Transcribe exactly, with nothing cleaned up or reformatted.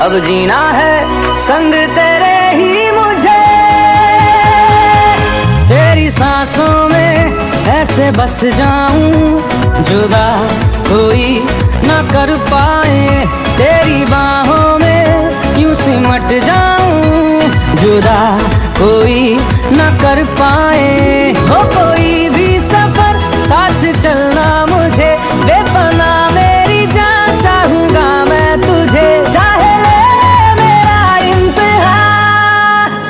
अब जीना है संग तेरे ही मुझे, तेरी सांसों में ऐसे बस जाऊं, जुदा कोई न कर पाए, तेरी बाहों में यूं सिमट जाऊं, जुदा कोई न कर पाए। हो कोई